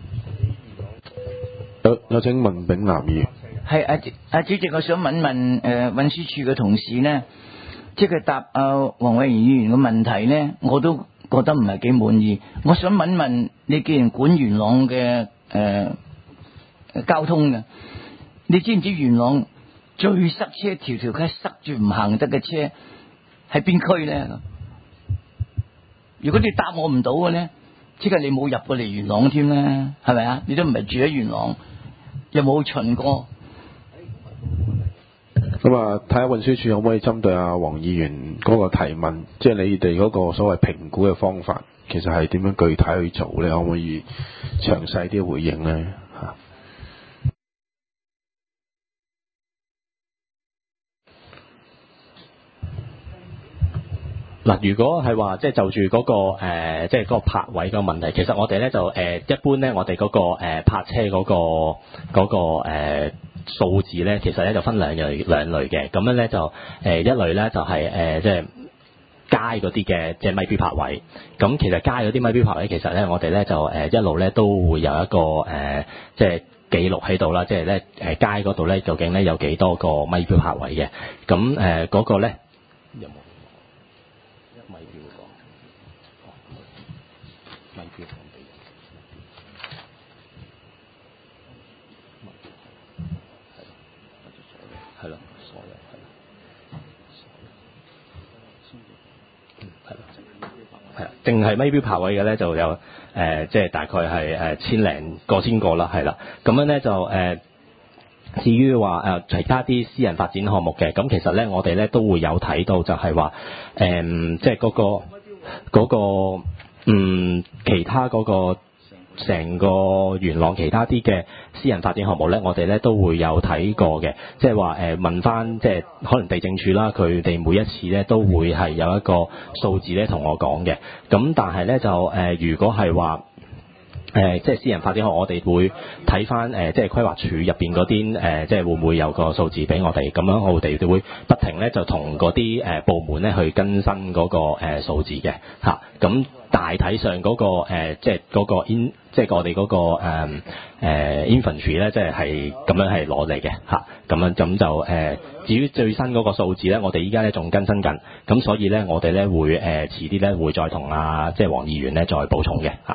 有有請文炳南議員。 係阿阿主席，我想問問誒、呃、運輸署嘅同事呢，即係佢答阿黃偉賢議員嘅問題呢，我都覺得唔係幾滿意。我想問問你，既然管元朗嘅誒、呃、交通嘅，你知唔知元朗最塞車條條街塞住唔行得嘅車喺邊區呢？如果你答我唔到嘅呢，即係你冇入過嚟元朗添啦，係咪啊？你都唔係住喺元朗，有冇巡過？ 咁啊，睇下運輸署可唔可以針對阿黃議員嗰個提問，即係你哋嗰個所謂評估嘅方法，其實係點樣具體去做咧？可唔可以詳細啲回應咧？嚇。 嗱，如果係話即係就住嗰、那個、呃、即係嗰個泊位嘅問題，其實我哋咧就誒、呃、一般咧，我哋嗰、那個誒、呃、泊車嗰、那個嗰、那個誒、呃、數字咧，其實咧就分兩類兩類嘅。咁樣咧就誒、呃、一類咧就係、是、誒、呃、即係街嗰啲嘅即係咪標泊位。咁其實街嗰啲咪標泊位，其實咧我哋咧就誒、呃、一路咧都會有一個誒、呃、即係記錄喺度啦，即係咧誒街嗰度咧究竟咧有幾多個咪標泊位嘅。咁誒嗰個咧有冇？係咯，所有係咯，係咯，係啦，淨係咪標泊位嘅咧就有誒、呃，即係大概係誒千零個千個啦，係啦，咁樣咧就誒、呃，至於話誒、呃、其他啲私人發展項目嘅，咁其實咧我哋咧都會有睇到就係話誒，即係嗰、嗰個嗰、嗰個嗯其他嗰、嗰個。成個元朗其他啲嘅私人發展項目咧，我哋咧都會有睇過嘅，即係話誒問翻，即係可能地政處啦，佢哋每一次咧都會係有一個數字咧同我講嘅。咁但係咧就誒、呃，如果係話誒，即係私人發展項目，我哋會睇翻誒，即係規劃署入邊嗰啲誒，即係會唔會有個數字俾我哋？咁樣我哋會不停咧就同嗰啲誒部門咧去更新嗰、嗰個誒、呃、數字嘅嚇。咁、啊、大體上嗰、嗰個、呃、即係嗰個 in 即係我哋嗰、嗰個誒、呃、infantry 咧，即係係咁樣係攞嚟嘅嚇。咁樣咁就誒、呃，至於最新嗰個數字咧，我哋依家咧仲更新緊。咁所以咧，我哋咧會誒、呃、遲啲咧會再同啊即係黃議員咧再補充嘅嚇。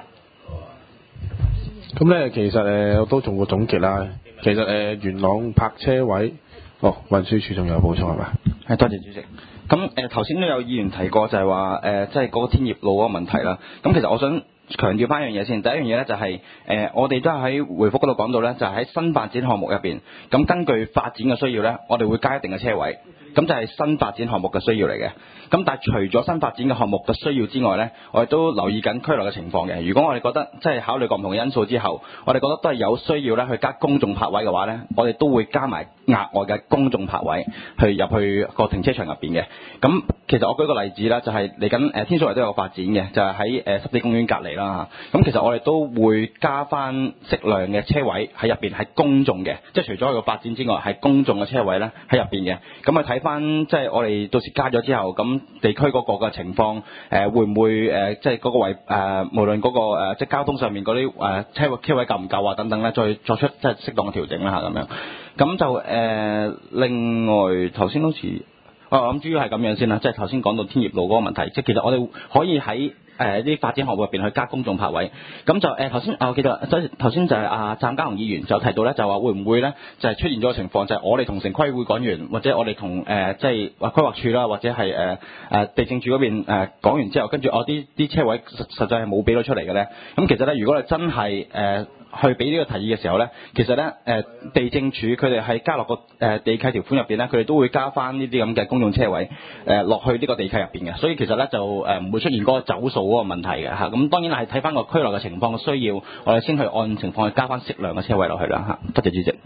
咁咧，其實誒、呃、我都做過總結啦。其實誒、呃、元朗泊車位，哦運輸署仲有補充係嘛？ 係，多謝主席。咁誒頭先都有議員提過就係話誒，即係嗰個天業路嗰個問題啦。咁其實我想強調翻一樣嘢先。第一樣嘢咧就係、是、誒、呃，我哋都係喺回覆嗰度講到咧，就係、是、喺新發展項目入邊，咁根據發展嘅需要咧，我哋會加一定嘅車位。 咁就係新發展項目嘅需要嚟嘅。咁但係除咗新發展嘅項目嘅需要之外呢，我哋都留意緊區內嘅情況嘅。如果我哋覺得即係考慮過唔同嘅因素之後，我哋覺得都係有需要咧去加公眾泊位嘅話呢，我哋都會加埋額外嘅公眾泊位去入去個停車場入邊嘅。咁其實我舉個例子啦，就係嚟緊誒天水圍都有發展嘅，就係喺誒濕地公園隔離啦。咁其實我哋都會加翻適量嘅車位喺入邊係公眾嘅，即係除咗佢個發展之外，係公眾嘅車位咧喺入邊嘅。咁啊睇翻即係我哋到時加咗之後，咁地區嗰個嘅情況誒、呃、會唔會誒、呃、即係嗰個位誒、呃、無論嗰、嗰個、呃、即係交通上面嗰啲誒車位車位夠唔夠啊等等咧，再作出即係適當嘅調整啦嚇咁樣。咁就誒、呃、另外頭先好似哦，我諗主要係咁樣先啦，即係頭先講到天業路嗰個問題，即係其實我哋可以喺誒啲發展項目入邊去加公眾泊位。咁就誒頭先我記得即係頭先就係阿湛家雄議員就提到咧，就話會唔會咧就係、是、出現咗個情況，就係、是、我哋同城規會講完，或者我哋同誒即係話規劃處啦，或者係誒誒地政處嗰邊誒講完之後，跟住我啲啲車位實實際係冇俾到出嚟嘅咧。咁其實咧，如果你真係誒，呃去俾呢個提議嘅時候呢，其實呢，誒、呃、地政署佢哋喺加落個誒、呃、地契條款入邊呢，佢哋都會加翻呢啲咁嘅公用車位誒落、呃、去呢個地契入邊嘅，所以其實呢，就誒唔、呃、會出現嗰個走數嗰個問題嘅嚇。咁、啊、當然係睇翻個區內嘅情況嘅需要，我哋先去按情況去加翻適量嘅車位落去啦嚇。多謝主席。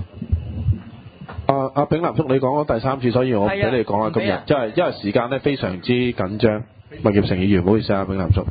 阿阿炳南叔，你講咗第三次，所以我俾你講下今日，即係因為時間咧非常之緊張。麥業成議員，唔好意思啊，炳南叔。 誒、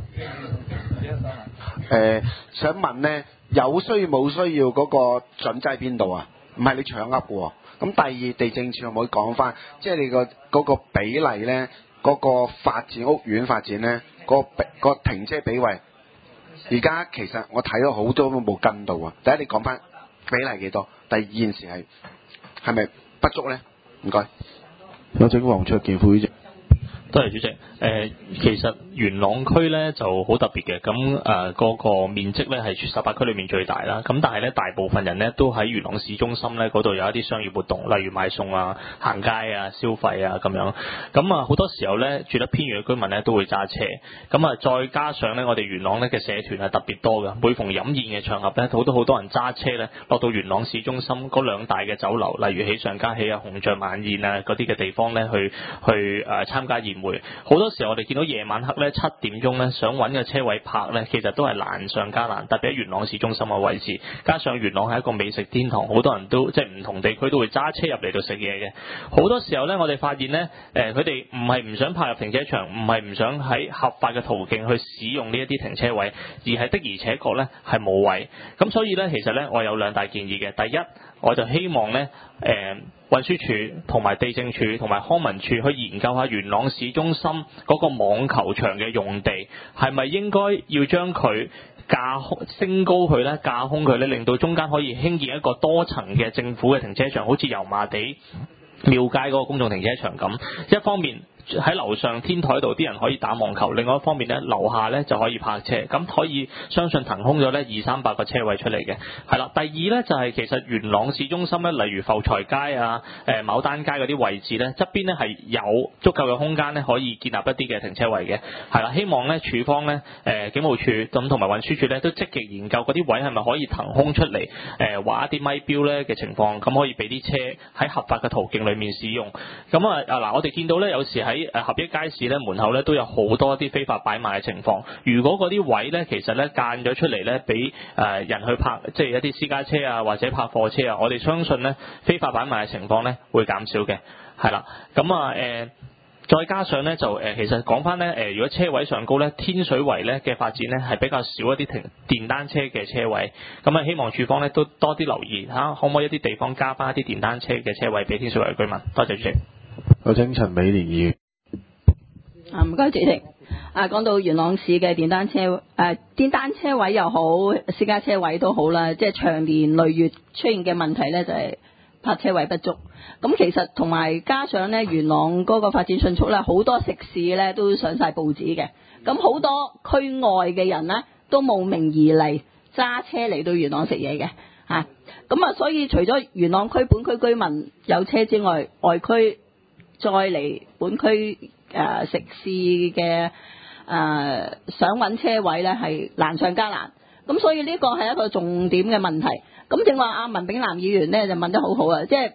呃，想問呢，有需要冇需要嗰個準則喺邊度啊？唔係你搶噏喎。咁第二，地政處可唔可以講翻，即係你個嗰個比例呢，嗰、嗰個發展屋苑發展呢，嗰、嗰個嗰個停車比位，而家其實我睇到好多都冇跟到啊。第一，你講翻比例幾多？第二，現時係係咪不足呢？唔該。 有請黃卓健副主席。 多謝主席。誒、呃，其實元朗區咧就好特別嘅，咁誒嗰個面積咧係十八區裏面最大啦。咁但係咧大部分人咧都喺元朗市中心咧嗰度有一啲商業活動，例如買餸啊、行街啊、消費啊咁樣。咁啊好多時候咧住得偏遠嘅居民咧都會揸車。咁啊再加上咧我哋元朗咧嘅社團係特別多嘅，每逢飲宴嘅場合咧，好多好多人揸車咧落到元朗市中心嗰兩大嘅酒樓，例如喜上加喜啊、紅象晚宴啊嗰啲嘅地方咧去去誒參加宴會。好多時候我哋見到夜晚黑咧七點鐘咧想揾個車位泊咧，其實都係難上加難，特別喺元朗市中心嘅位置。加上元朗係一個美食天堂，好多人都即係唔同地區都會揸車入嚟度食嘢嘅。好多時候咧，我哋發現咧，誒佢哋唔係唔想泊入停車場，唔係唔想喺合法嘅途徑去使用呢一啲停車位，而係的而且確咧係冇位。咁所以咧，其實咧我有兩大建議嘅。第一，我就希望咧，誒、呃、運輸署同埋地政署同埋康文署去研究下元朗市中心嗰個網球場嘅用地，係咪應該要將佢架空升高佢咧，架空佢咧，令到中間可以興建一個多層嘅政府嘅停車場，好似油麻地廟街嗰個公眾停車場咁。一方面喺樓上天台度啲人可以打網球，另外一方面咧樓下咧就可以泊車，咁可以相信騰空咗咧二三百個車位出嚟嘅。係啦，第二咧就係、是、其實元朗市中心咧，例如浮財街啊、誒牡丹街嗰啲位置咧，側邊咧係有足夠嘅空間咧，可以建立一啲嘅停車位嘅。係啦，希望咧署方咧誒、呃、警務處咁同埋運輸署咧都積極研究嗰啲位係咪可以騰空出嚟，誒畫一啲咪標咧嘅情況，咁可以俾啲車喺合法嘅途徑裡面使用。咁啊啊嗱，我哋見到咧有時喺誒合一街市咧門口咧都有好多啲非法擺賣嘅情況。如果嗰啲位咧其實咧間咗出嚟咧俾誒人去泊，即係一啲私家車啊或者泊貨車啊，我哋相信咧非法擺賣嘅情況咧會減少嘅。係啦，咁啊誒再加上咧就誒、呃、其實講翻咧誒如果車位上高咧，天水圍咧嘅發展咧係比較少一啲停電單車嘅車位。咁啊希望署方咧都多啲留意嚇，可唔可以一啲地方加翻一啲電單車嘅車位俾天水圍嘅居民？多謝主席。 有請陳美蓮議員。 啊，唔該主席。啊，講到元朗市嘅電單車誒、呃、電單車位又好，私家車位都好啦，即係長年累月出現嘅問題咧，就係、是、泊車位不足。咁其實同埋加上咧，元朗嗰個發展迅速咧，好多食肆咧都上晒報紙嘅。咁好多區外嘅人咧都慕名而嚟揸車嚟到元朗食嘢嘅嚇。咁啊，所以除咗元朗區本區居民有車之外，外區再嚟本區誒、呃、食肆嘅誒、呃、想揾車位咧係難上加難。咁所以呢個係一個重點嘅問題。咁正話阿文炳南議員咧就問得好好啊，即係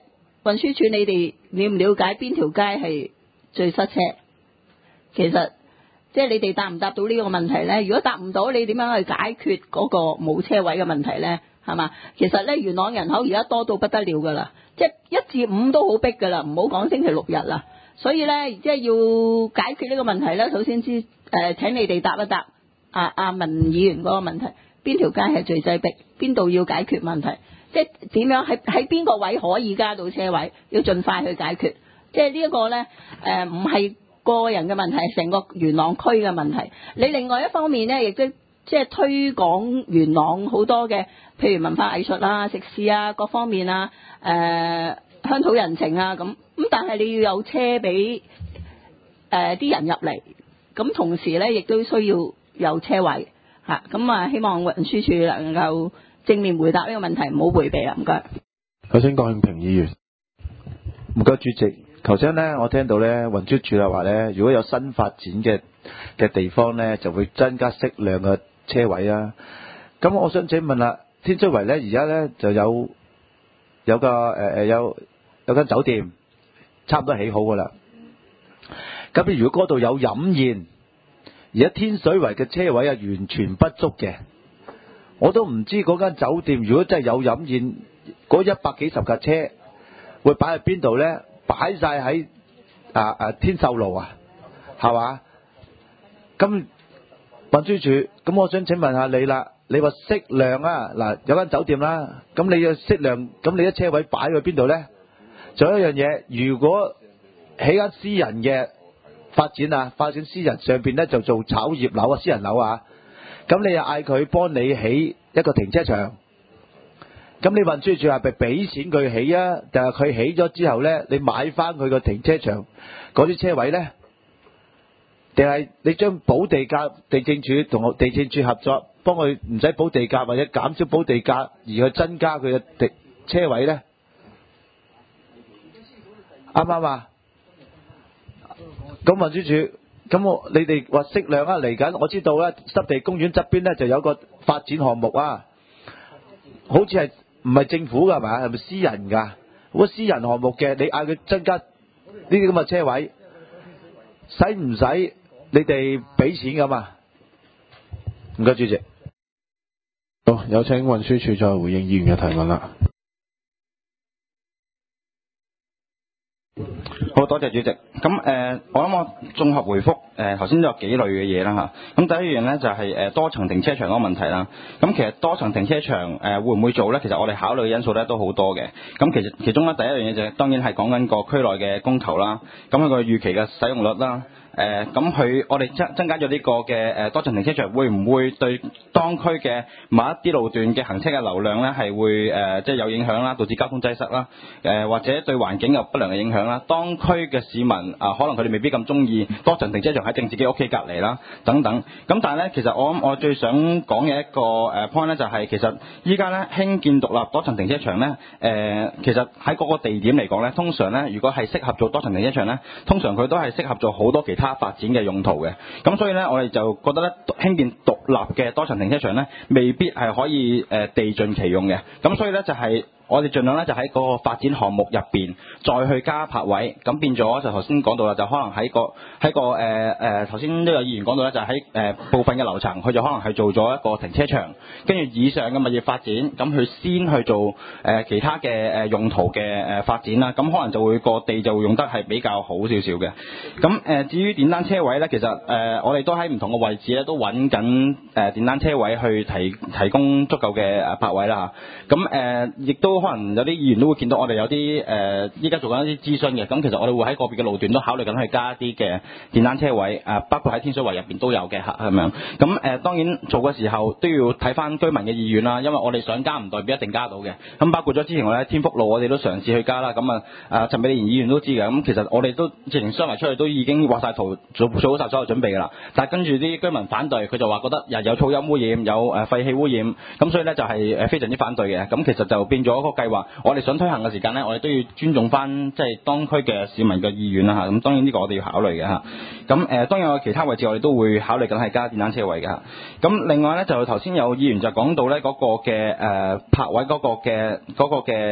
運輸署你哋了唔了解邊條街係最塞車？其實即係你哋答唔答到呢個問題咧？如果答唔到，你點樣去解決嗰個冇車位嘅問題咧？係嘛？其實咧，元朗人口而家多到不得了㗎啦，即係一至五都好逼㗎啦，唔好講星期六日啦。所以咧，即係要解決呢個問題咧，首先之誒、呃、請你哋答一答阿阿文議員嗰個問題，邊條街係最擠逼？邊度要解決問題？即係點樣喺喺邊個位可以加到車位？要盡快去解決。即係呢一個咧誒，唔係個人嘅問題，係成個元朗區嘅問題。你另外一方面咧，亦都即係推廣元朗好多嘅，譬如文化藝術啊、食肆啊各方面啊，誒、呃、鄉土人情啊咁。咁但係你要有車俾誒啲人入嚟，咁同時咧亦都需要有車位嚇。咁啊，希望運輸署能夠正面回答呢個問題，唔好迴避啦，唔該。 有請郭慶平議員。 唔該，主席。頭先咧，我聽到咧運輸署又話咧，如果有新發展嘅嘅地方咧，就會增加適量嘅車位啊。咁我想請問啦，天水圍咧而家咧就有有個誒誒、呃、有有間酒店，差唔多起好噶啦。咁如果嗰度有飲宴，而家天水圍嘅車位係完全不足嘅，我都唔知嗰間酒店如果真係有飲宴，嗰一百幾十架車會擺喺邊度咧？擺晒喺啊啊天秀路啊，係嘛？咁運輸署，咁我想請問下你啦，你話適量啊，嗱有間酒店啦，咁你要適量，咁你啲車位擺去邊度咧？仲有一樣嘢，如果起間私人嘅發展啊，發展私人上邊咧就做炒業樓啊，私人樓啊，咁你又嗌佢幫你起一個停車場。咁你運輸署係咪俾錢佢起啊？定係佢起咗之後咧，你買翻佢個停車場嗰啲車位咧？定係你將補地價，地政署同地政署合作，幫佢唔使補地價或者減少補地價，而去增加佢嘅停車位咧？啱唔啱啊？咁運輸署，咁我你哋話適量啊，嚟緊我知道咧，濕地公園側邊咧就有個發展項目啊，好似係。唔係政府㗎係咪？係咪私人㗎？如果私人項目嘅，你嗌佢增加呢啲咁嘅車位，使唔使你哋俾錢㗎嘛？唔該，主席。 好，有請運輸署再回應議員嘅提問啦。 好多謝主席。咁誒、呃，我諗我綜合回覆誒頭先都有幾類嘅嘢啦嚇。咁第一樣咧就係、是、誒、呃、多層停車場嗰個問題啦。咁其實多層停車場誒、呃、會唔會做咧？其實我哋考慮嘅因素咧都好多嘅。咁其實其中咧第一樣嘢就係、是、當然係講緊個區內嘅供求啦。咁佢個預期嘅使用率啦。誒咁佢我哋增增加咗呢個嘅誒、呃、多層停車場，會唔會對當區嘅某一啲路段嘅行車嘅流量咧係會誒、呃、即係有影響啦，導致交通擠塞啦，誒、呃、或者對環境有不良嘅影響啦。當區嘅市民啊、呃，可能佢哋未必咁中意多層停車場喺正自己屋企隔離啦，等等。咁但係咧，其實我諗我最想講嘅一個誒 point 咧，就係、是、其實依家咧興建獨立多層停車場咧，誒、呃、其實喺嗰個地點嚟講咧，通常咧如果係適合做多層停車場咧，通常佢都係適合做好多其他發展嘅用途嘅，咁所以咧，我哋就覺得咧，興建獨立嘅多層停車場咧，未必係可以誒、呃、地盡其用嘅，咁所以咧就係、是。我哋盡量咧就喺嗰個發展項目入邊再去加泊位，咁變咗就頭先講到啦，就可能喺個喺個誒誒頭先呢個議員講到咧，就喺誒、呃、部分嘅樓層，佢就可能係做咗一個停車場，跟住以上嘅物業發展，咁佢先去做誒、呃、其他嘅誒用途嘅誒發展啦，咁可能就會個地就會用得係比較好少少嘅。咁誒、呃、至於電單車位咧，其實誒、呃、我哋都喺唔同嘅位置咧都揾緊誒電單車位去提提供足夠嘅誒泊位啦嚇。咁誒亦都。可能有啲議員都會見到我哋有啲誒，依、呃、家做緊一啲諮詢嘅，咁其實我哋會喺個別嘅路段都考慮緊去加一啲嘅電單車位，誒、呃、包括喺天水圍入邊都有嘅嚇，咁樣。咁誒、呃、當然做嘅時候都要睇翻居民嘅意願啦，因為我哋想加唔代表一定加到嘅。咁包括咗之前我哋喺天福路我哋都嘗試去加啦，咁啊誒陳美蓮議員都知嘅，咁其實我哋都直情商埋出去都已經畫晒圖，做做好曬所有準備㗎啦。但係跟住啲居民反對，佢就話覺得又有噪音污染，有誒廢氣污染，咁所以咧就係誒非常之反對嘅。咁其實就變咗個計劃，我哋想推行嘅時間呢，我哋都要尊重翻即係當區嘅市民嘅意願啦嚇。咁當然呢個我哋要考慮嘅嚇。咁誒當然有其他位置我哋都會考慮緊係加電單車位嘅嚇。咁另外呢，就頭先有議員就講到呢嗰個嘅誒泊位嗰個嘅嗰個嘅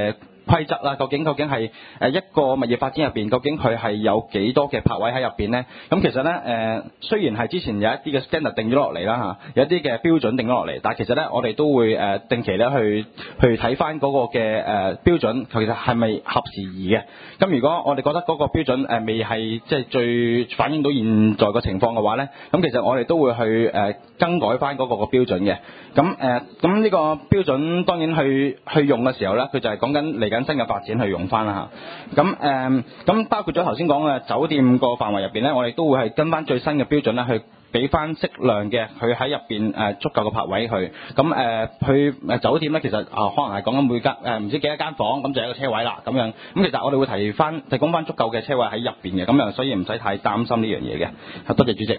規則啦，究竟究竟係誒一個物業發展入邊，究竟佢係有幾多嘅泊位喺入邊咧？咁其實咧誒、呃，雖然係之前有一啲嘅 standard 定咗落嚟啦嚇，有一啲嘅標準定咗落嚟，但係其實咧我哋都會誒、呃、定期咧去去睇翻嗰個嘅誒、呃、標準，其實係咪合時宜嘅？咁如果我哋覺得嗰個標準誒、呃、未係即係最反映到現在個情況嘅話咧，咁其實我哋都會去誒、呃、更改翻嗰個個標準嘅。咁誒咁呢個標準當然去去用嘅時候咧，佢就係講緊嚟緊新嘅發展去用翻啦嚇。咁誒咁包括咗頭先講嘅酒店個範圍入邊咧，我哋都會係跟翻最新嘅標準咧去俾翻適量嘅佢喺入邊誒足夠嘅泊位去。咁誒、呃、去誒酒店咧，其實啊、呃、可能係講緊每間誒唔知幾多間房，咁就有一個車位啦咁樣。咁其實我哋會提翻提供翻足夠嘅車位喺入邊嘅，咁樣所以唔使太擔心呢樣嘢嘅。多謝主席。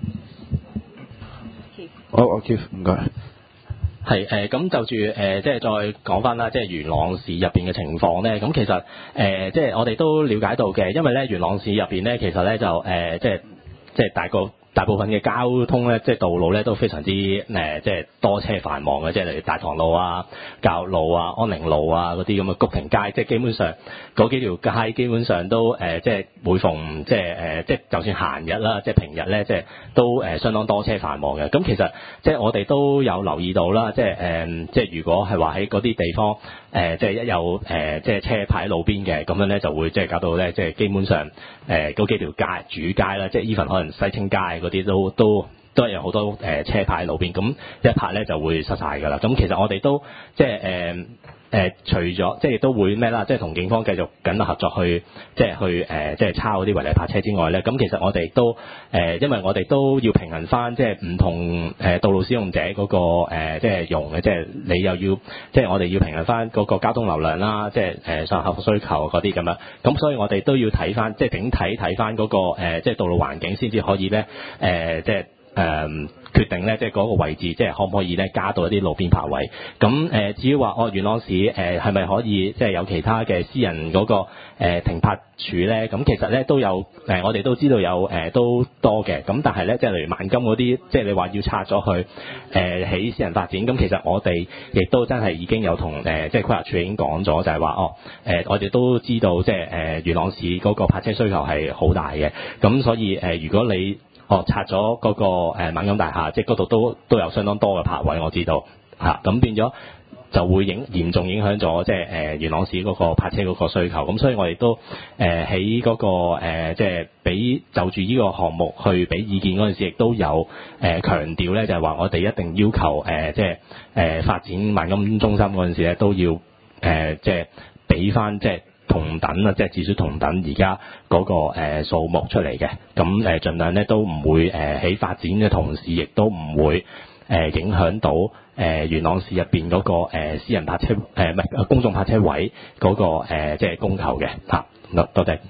好，我 Keith 唔該。 係誒咁就住誒、呃、即係再講翻啦，即係元朗市入邊嘅情況咧。咁其實誒、呃、即係我哋都了解到嘅，因為咧元朗市入邊咧其實咧就誒、呃、即係即係大個。大部分嘅交通咧，即係道路咧都非常之誒、呃，即係多車繁忙嘅，即係例如大棠路啊、教育路啊、安寧路啊嗰啲咁嘅谷坪街，即係基本上嗰幾條街基本上都誒、呃，即係每逢即係誒、呃，即係就算閒日啦，即係平日咧，即係都誒、呃、相當多車繁忙嘅。咁其實即係我哋都有留意到啦，即係誒、呃，即係如果係話喺嗰啲地方誒、呃，即係一有誒、呃，即係車牌喺路邊嘅，咁樣咧就會即係搞到咧，即係基本上誒嗰、呃、幾條街主街啦，即係 even 可能西青街嗰啲都都都係有好多誒、呃、車牌喺路邊，咁一拍咧就會塞晒㗎啦。咁其實我哋都即係誒誒，除咗即係都會咩啦，即係同警方繼續緊密合作去即係去誒、呃、即係抄嗰啲違例泊車之外咧，咁其實我哋都誒、呃，因為我哋都要平衡翻即係唔同誒道路使用者嗰、那個、呃、即係用嘅，即係你又要即係我哋要平衡翻嗰個交通流量啦，即係誒上客戶需求嗰啲咁樣。咁所以我哋都要睇翻即係整體睇翻嗰個、呃、即係道路環境先至可以咧誒、呃、即係。誒、呃、決定咧，即係嗰個位置，即係可唔可以咧加到一啲路邊泊位？咁誒、呃，至於話哦，元朗市誒係咪可以即係有其他嘅私人嗰、那個、呃、停泊處咧？咁其實咧都有誒、呃，我哋都知道有誒、呃、都多嘅。咁但係咧，即係例如萬金嗰啲，即係你話要拆咗去誒起私人發展，咁其實我哋亦都真係已經有同誒、呃、即係規劃處已經講咗，就係、是、話哦誒、呃，我哋都知道即係誒、呃、元朗市嗰個泊車需求係好大嘅。咁所以誒、呃，如果你哦，拆咗嗰個誒猛金大廈，即係嗰度都都有相當多嘅泊位，我知道嚇，咁、啊、變咗就會影嚴重影響咗即係誒元朗市嗰個泊車嗰個需求，咁所以我哋都誒喺嗰個、呃、即係俾就住呢個項目去俾意見嗰陣時，亦都有誒、呃、強調咧，就係話我哋一定要求誒、呃、即係誒、呃、發展猛金中心嗰陣時咧，都要誒、呃、即係俾翻即係。同等啊，即係至少同等而家嗰個誒、呃、數目出嚟嘅，咁誒、呃、盡量咧都唔會誒喺、呃、發展嘅同時，亦都唔會誒、呃、影響到誒、呃、元朗市入邊嗰個、呃、私人泊車誒唔係公眾泊車位嗰、那個、呃、即係供求嘅嚇。多多謝。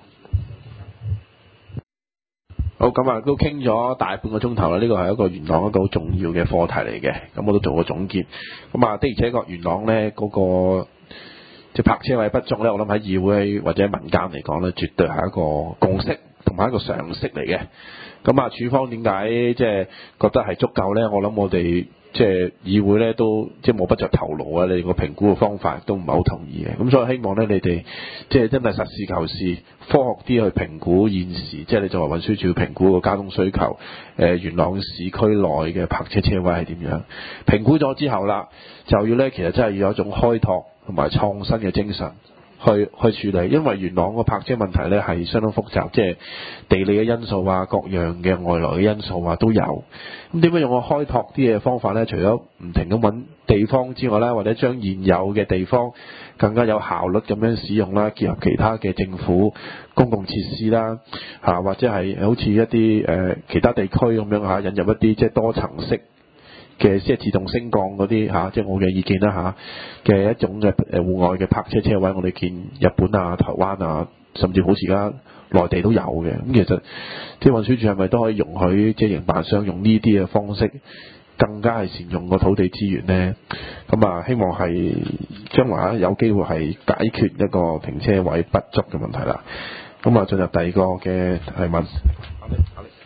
好，咁啊都傾咗大半個鐘頭啦，呢個係一個元朗一個好重要嘅課題嚟嘅，咁我都做個總結。咁啊的而且確元朗咧嗰、那個。即係泊車位不足咧，我諗喺議會或者民間嚟講咧，絕對係一個共識同埋一個常識嚟嘅。咁啊，署方點解即係覺得係足夠咧？我諗我哋即係議會咧都即係摸不着頭腦啊！你個評估嘅方法都唔係好同意嘅。咁所以希望咧你哋即係真係實事求是、科學啲去評估現時，即係你作為運輸署評估個交通需求，誒、呃、元朗市區內嘅泊車車位係點樣？評估咗之後啦，就要咧其實真係要有一種開拓同埋創新嘅精神去去處理，因為元朗個泊車問題咧係相當複雜，即係地理嘅因素啊、各樣嘅外來嘅因素啊都有。咁點樣用個開拓啲嘅方法咧？除咗唔停咁揾地方之外啦，或者將現有嘅地方更加有效率咁樣使用啦，結合其他嘅政府公共設施啦，嚇、啊、或者係好似一啲誒、呃、其他地區咁樣嚇，引入一啲即係多層式嘅即係自動升降嗰啲嚇，即係我嘅意見啦嚇嘅一種嘅誒戶外嘅泊車車位，我哋見日本啊、台灣啊，甚至好似而家內地都有嘅。咁其實即係運輸署係咪都可以容許即係營辦商用呢啲嘅方式，更加係善用個土地資源呢？咁啊，希望係將來有機會係解決一個停車位不足嘅問題啦。咁啊，進入第二個嘅提問。